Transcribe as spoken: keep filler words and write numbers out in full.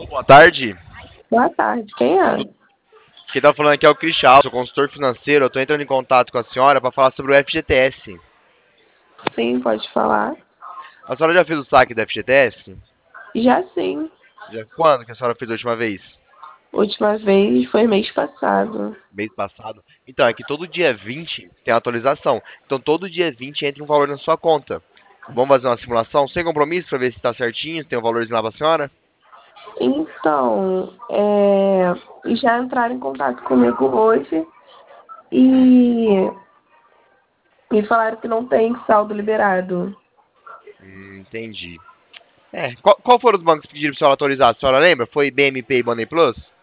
Boa tarde. Boa tarde, quem é? Quem tá falando aqui é o Cristian, sou consultor financeiro. Eu tô entrando em contato com a senhora para falar sobre o F G T S. Sim, pode falar. A senhora já fez o saque do F G T S? Já sim. Já. Quando que a senhora fez a última vez? Última vez foi mês passado. Mês passado? Então, é que todo dia vinte tem atualização. Então, todo dia vinte entra um valor na sua conta. Vamos fazer uma simulação sem compromisso para ver se tá certinho, se tem um valorzinho lá pra senhora? Então, é, já entraram em contato comigo hoje e me falaram que não tem saldo liberado. Hum, entendi. É, qual, qual foram os bancos que pediram pra senhora atualizar? A senhora lembra? Foi B M P e Money Plus?